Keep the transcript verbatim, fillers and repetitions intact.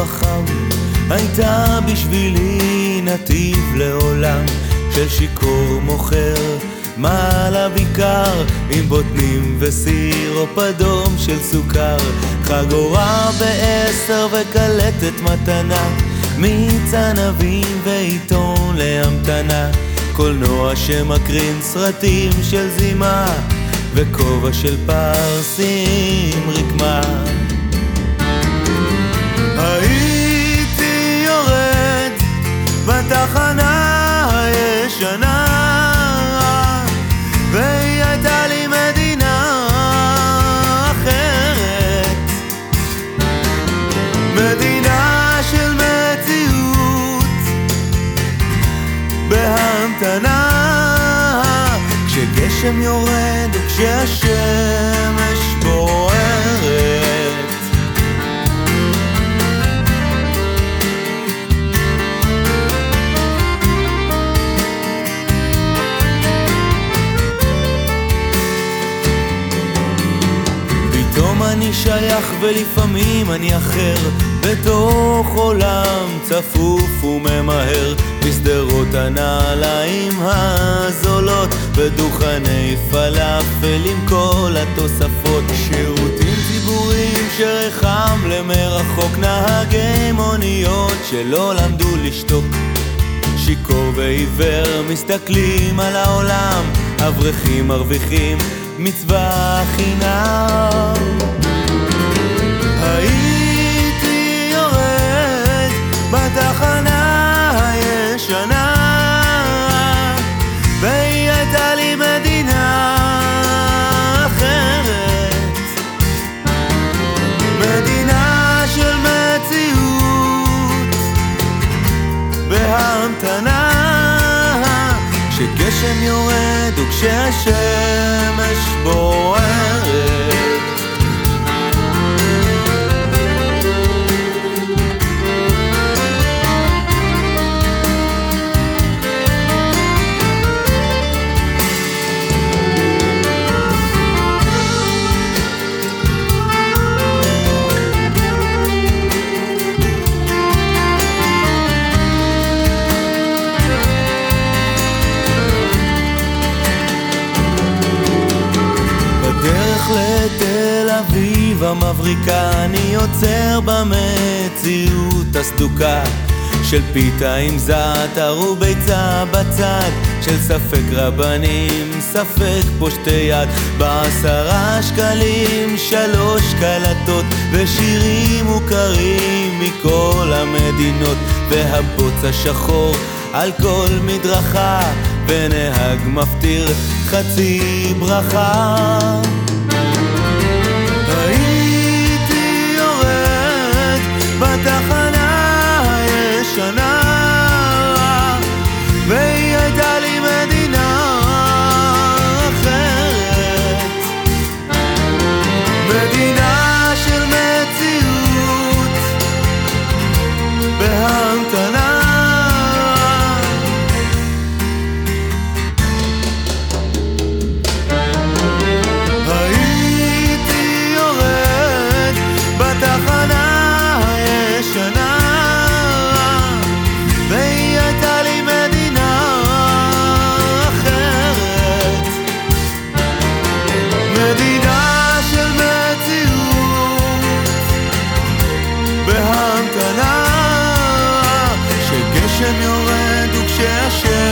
החם הייתה בשבילי נתיב לעולם של שיקור מוכר מעל הביקר עם בוטנים וסיר או פדום של סוכר, חגורה בעשר וקלטת מתנה, מיץ ענבים ועיתון להמתנה, קולנוע שמקרין סרטים של זימה וכובע של פרסים רקמה. הייתי יורד בתחנה הישנה והיא הייתה לי מדינה אחרת, מדינה של מציאות בהמתנה, כשגשם יורד וכשהשמש בוערת. פתאום אני שייך ולפעמים אני אחר, בתוך עולם צפוף וממהר, בשדרות הנעליים הזולות, בדוכני פלאפל עם כל התוספות, שירותים ציבוריים שרחם למרחוק, נהגי מוניות שלא למדו לשתוק, שיקור ועיוור מסתכלים על העולם, אברכים מרוויחים מצווה חינם. הייתי יורד בתחנה הישנה והיא הייתה לי מדינה אחרת, מדינה של מציאות בהמתנה, כשגשם יורד וכשהשמש בוערת. לתל אביב המבריקה אני יוצר במציאות הסדוקה של פיתה עם זעתר וביצה בצד, של ספק רבנים ספק פושטי יד, בעשרה שקלים שלוש קלטות ושירים מוכרים מכל המדינות, והבוץ השחור על כל מדרכה ונהג מפטיר חצי ברכה. הייתי יורד בתחנה הישנה והיא הייתה לי מדינה אחרת, מדינה של מציאות בהמתנה, בתחנה הישנה והיא הייתה לי מדינה אחרת, מדינה של מציאות בהמתנה, כשגשם יורד וכשהשמש